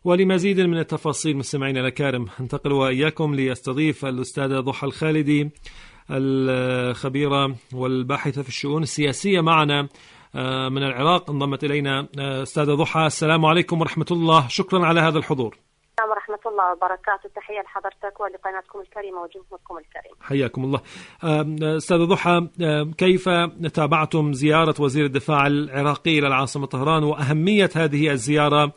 ولمزيد من التفاصيل مستمعينا الأكارم ننتقل وإياكم ليستضيف الأستاذة ضحى الخالدي الخبيرة والباحثة في الشؤون السياسية معنا من العراق. انضمت إلينا أستاذة ضحى، السلام عليكم ورحمة الله، شكرا على هذا الحضور. السلام ورحمة الله وبركاته، تحية لحضرتك ولقناتكم الكريمة وجمهوركم الكريم. حياكم الله. أستاذة ضحى، كيف تابعتم زيارة وزير الدفاع العراقي إلى العاصمة طهران وأهمية هذه الزيارة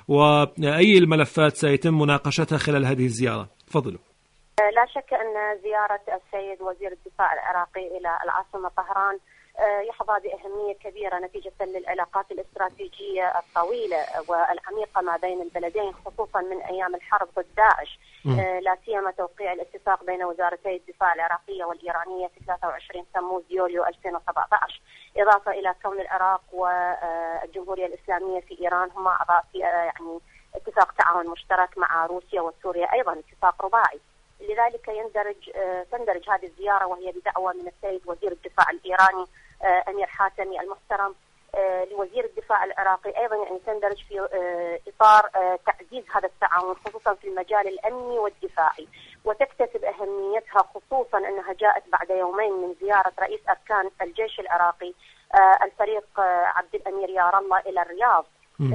وأي الملفات سيتم مناقشتها خلال هذه الزيارة؟ تفضلوا. لا شك أن زيارة السيد وزير الدفاع العراقي إلى العاصمة طهران يحظى بأهمية كبيرة نتيجة للعلاقات الاستراتيجية الطويلة والعميقة ما بين البلدين، خصوصا من أيام الحرب ضد داعش، لا سيما توقيع الاتفاق بين وزارتي الدفاع العراقية والإيرانية في 23 تموز يوليو 2017، إضافة إلى كون العراق والجمهورية الإسلامية في إيران هما أعضاء في يعني اتفاق تعاون مشترك مع روسيا وسوريا، أيضا اتفاق رباعي. لذلك تندرج هذه الزيارة وهي بدعوة من السيد وزير الدفاع الإيراني أمير حاتمي المحترم لوزير الدفاع العراقي، أيضا يعني تندرج في إطار تعزيز هذا التعاون خصوصا في المجال الأمني والدفاعي، وتكتسب أهميتها خصوصا أنها جاءت بعد يومين من زيارة رئيس أركان الجيش العراقي الفريق عبد الأمير يار الله إلى الرياض.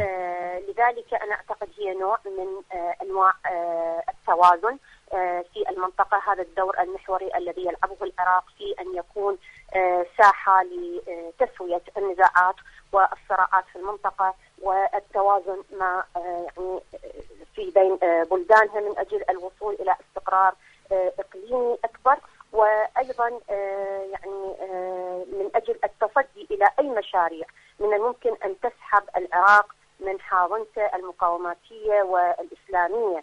لذلك أنا أعتقد هي نوع من أنواع التوازن في المنطقة، هذا الدور المحوري الذي يلعبه العراق في أن يكون ساحة لتسوية النزاعات والصراعات في المنطقة والتوازن مع يعني في بين بلدانها من أجل الوصول إلى استقرار إقليمي أكبر، وأيضا يعني من أجل التصدي إلى أي مشاريع من الممكن أن تسحب العراق من حاضنته المقاوماتية والإسلامية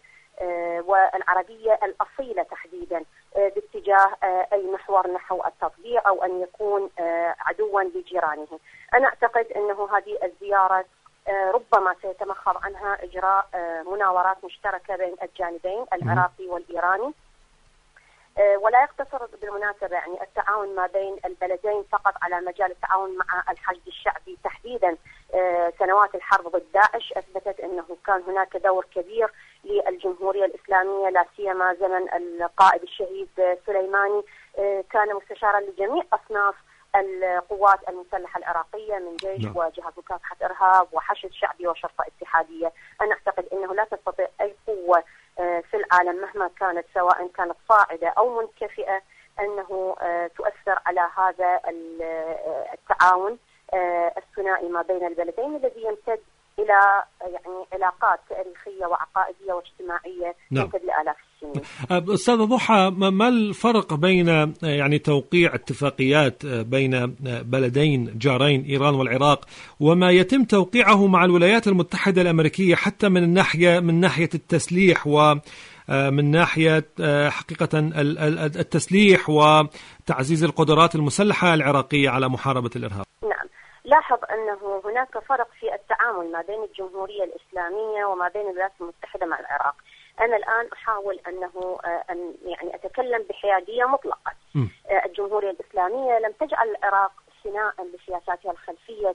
والعربية الأصيلة تحديدا باتجاه أي محور نحو التطبيع أو أن يكون عدوا لجيرانه. أنا أعتقد أنه هذه الزيارة ربما سيتمخض عنها إجراء مناورات مشتركة بين الجانبين العراقي والإيراني، ولا يقتصر بالمناسبة يعني التعاون ما بين البلدين فقط على مجال التعاون مع الحشد الشعبي تحديدا. سنوات الحرب ضد داعش أثبتت أنه كان هناك دور كبير للجمهورية الإسلامية، لا سيما زمن القائد الشهيد سليماني، كان مستشارا لجميع أصناف القوات المسلحة العراقية من جيش وجهات مكافحة إرهاب وحشد شعبي وشرطة اتحادية. أنا أعتقد أنه لا تستطيع أي قوة في العالم مهما كانت، سواء كانت صاعدة أو منكفئة، أنه تؤثر على هذا التعاون الثنائي ما بين البلدين الذي يمتد إلى يعني علاقات تاريخية وعقائدية واجتماعية تمتد لآلاف السنين. أستاذة ضحى، ما الفرق بين يعني توقيع اتفاقيات بين بلدين جارين إيران والعراق وما يتم توقيعه مع الولايات المتحدة الأمريكية، حتى من ناحية التسليح ومن ناحية حقيقة التسليح وتعزيز القدرات المسلحة العراقية على محاربة الإرهاب؟ نعم، لاحظ أنه هناك فرق في التعامل ما بين الجمهورية الإسلامية وما بين الولايات المتحدة مع العراق. أنا الآن أحاول أن يعني أتكلم بحيادية مطلقة. الجمهورية الإسلامية لم تجعل العراق ثناء لسياساتها الخلفية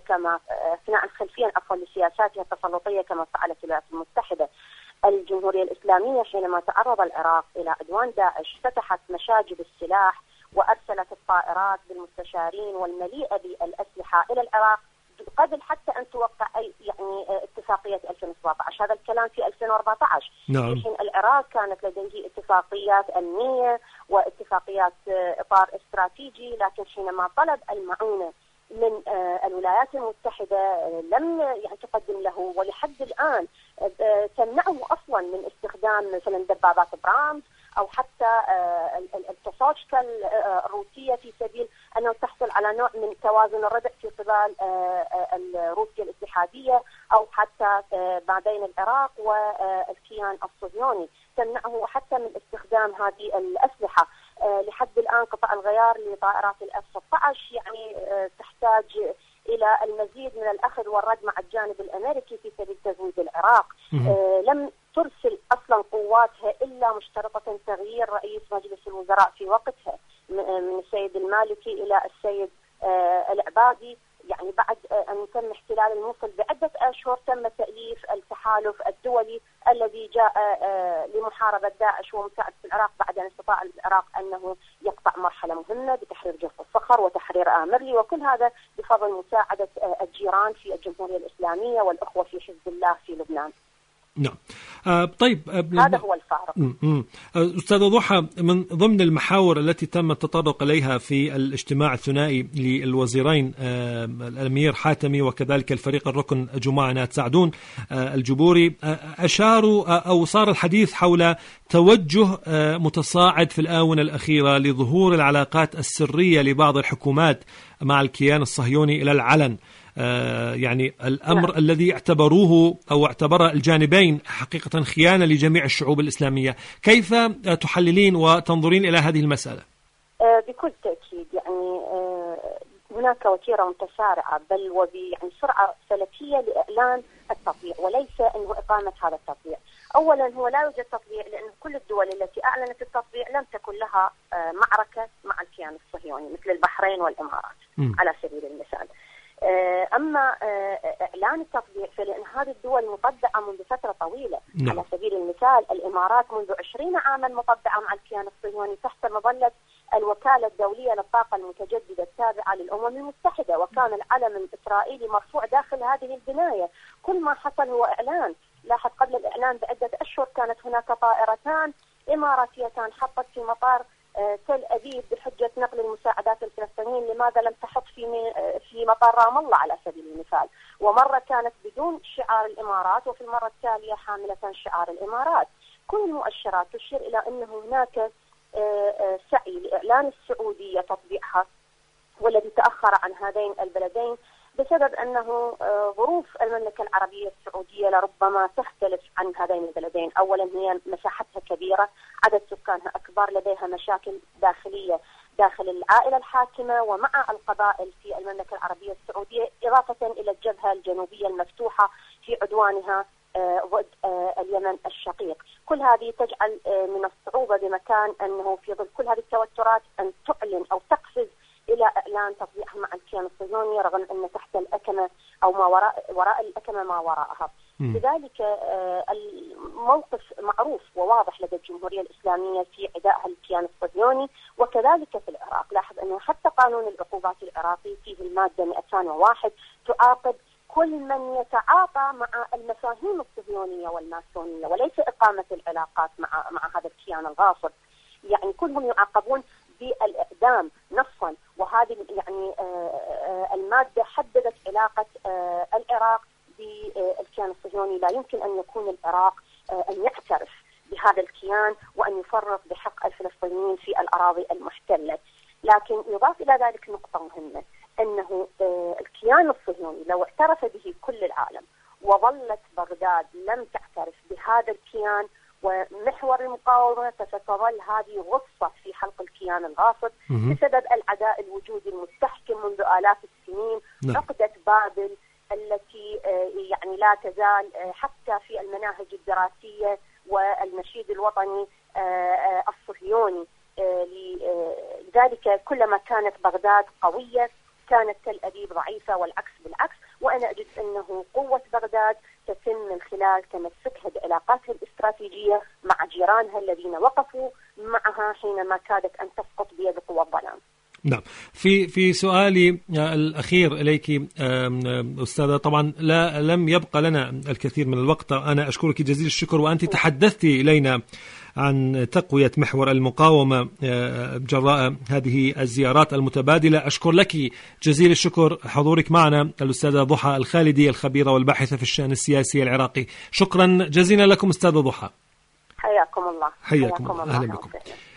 لسياساتها التسلطية كما فعلت الولايات المتحدة. الجمهورية الإسلامية حينما تعرض العراق إلى عدوان داعش فتحت مشاجب السلاح وأرسلت الطائرات بالمستشارين والمليئة بالأسلحة إلى العراق قبل حتى أن توقع أي يعني اتفاقية 2017. هذا الكلام في 2014. نعم. حين العراق كانت لديه اتفاقيات أمنية واتفاقيات إطار استراتيجي، لكن حينما طلب المعونة من الولايات المتحدة لم يعني تقدم له، ولحد الآن تمنعه أصلا من استخدام مثلا دبابات برامز أو حتى التوسوشكا الروسية في سبيل أنه تحصل على نوع من توازن الردع في قبال روسيا الاتحادية أو حتى ما بين العراق والكيان الصهيوني. تمنعه حتى من استخدام هذه الأسلحة. لحد الآن قطع الغيار لطائرات الF-16 يعني تحتاج إلى المزيد من الأخذ والرد مع الجانب الأمريكي في سبيل تزويد العراق. لم ترسل أصلا قواتها إلا مشترطة تغيير رئيس مجلس الوزراء في وقتها من السيد المالكي إلى السيد العبادي. يعني بعد أن تم احتلال الموصل بعدة أشهر تم تأليف التحالف الدولي الذي جاء لمحاربة داعش ومساعدة العراق بعد أن استطاع العراق أنه يقطع مرحلة مهمة بتحرير جرف الصخر وتحرير آمرلي، وكل هذا بفضل مساعدة الجيران في الجمهورية الإسلامية والأخوة في حزب الله في لبنان. نعم. طيب، هذا هو الفارق. أستاذة ضحى، من ضمن المحاور التي تم التطرق إليها في الاجتماع الثنائي للوزيرين الأمير حاتمي وكذلك الفريق الركن جماعة سعدون الجبوري، أشاروا أو صار الحديث حول توجه متصاعد في الآونة الأخيرة لظهور العلاقات السرية لبعض الحكومات مع الكيان الصهيوني إلى العلن. يعني الأمر الذي اعتبروه أو اعتبر الجانبين حقيقة خيانة لجميع الشعوب الإسلامية. كيف تحللين وتنظرين إلى هذه المسألة؟ بكل تأكيد يعني هناك وتيرة متسارعة بل يعني سرعة فلكية لإعلان التطبيع وليس أنه إقامة هذا التطبيع. أولا هو لا يوجد تطبيع لأن كل الدول التي أعلنت التطبيع لم تكن لها معركة مع الكيان الصهيوني مثل البحرين والإمارات على سبيل المثال. أما إعلان التطبيع فلأن هذه الدول مطبعة منذ فترة طويلة. على سبيل المثال الإمارات منذ 20 عاما مطبعة مع الكيان الصهيوني تحت مظلة الوكالة الدولية للطاقة المتجددة التابعة للأمم المتحدة، وكان العلم الإسرائيلي مرفوع داخل هذه البناية. كل ما حصل هو إعلان. لاحظ قبل الإعلان بعدة أشهر كانت هناك طائرتان إماراتيتان حطت في مطار تل أبيب بحجة نقل المساعدات الفلسطينيين، لماذا لم تحط في مطار رام الله على سبيل المثال؟ ومرة كانت بدون شعار الإمارات وفي المرة التالية حاملة شعار الإمارات. كل المؤشرات تشير إلى أنه هناك سعي لإعلان السعودية تطبيعها، والذي تأخر عن هذين البلدين بسبب أنه ظروف المملكة العربية السعودية لربما تختلف عن هذين البلدين. أولا هي مساحتها كبيرة، عدد سكانها أكبر، لديها مشاكل داخلية داخل العائلة الحاكمة ومع القبائل في المملكة العربية السعودية، إضافة إلى الجبهة الجنوبية المفتوحة في عدوانها ضد اليمن الشقيق. كل هذه تجعل من الصعوبة بمكان أنه في ظل كل هذه التوترات أن تعلن أو تقفز إلى إعلان تطبيعها مع الكيان الصهيوني، رغم أن تحت الأكمة أو ما وراء الأكمة ما وراءها. لذلك الموقف معروف وواضح لدى الجمهورية الإسلامية في عدائها للكيان الصهيوني، وكذلك في العراق. لاحظ أنه حتى قانون العقوبات العراقي فيه المادة 201 تعاقب كل من يتعاطى مع المفاهيم الصهيونية والماسونية، وليس إقامة العلاقات مع هذا الكيان الغاصب. يعني كلهم يعاقبون بالإعدام نصا. وهذه يعني المادة حددت علاقة العراق بالكيان الصهيوني. لا يمكن أن يكون العراق أن يعترف بهذا الكيان وأن يفرط بحق الفلسطينيين في الأراضي المحتلة. لكن يضاف إلى ذلك نقطة مهمة، أنه الكيان الصهيوني لو اعترف به كل العالم وظلت بغداد لم تعترف بهذا الكيان ومحور المقاومة، فستظل هذه غصة في حلق الكيان الغاصب بسبب العداء الوجودي المستحكم منذ آلاف السنين. عقدة بابل التي يعني لا تزال حتى في المناهج الدراسية والنشيد الوطني الصهيوني. لذلك كلما كانت بغداد قوية كانت تل أبيب ضعيفة، والعكس بالعكس. وأنا أجد أنه قوة بغداد تتم من خلال تمسكها بعلاقاتها الاستراتيجية مع جيرانها الذين وقفوا معها حينما كادت أن تسقط بيد قوى الظلام. نعم. في سؤالي الأخير إليك أستاذة، طبعا لم يبقى لنا الكثير من الوقت. أنا أشكرك جزيل الشكر، وأنت تحدثتي إلينا عن تقوية محور المقاومة جراء هذه الزيارات المتبادلة. أشكر لك جزيل الشكر حضورك معنا الأستاذة ضحى الخالدي، الخبيرة والباحثة في الشأن السياسي العراقي. شكرا جزيلا لكم أستاذة ضحى. حياكم الله. حياكم الله. أهلا بكم.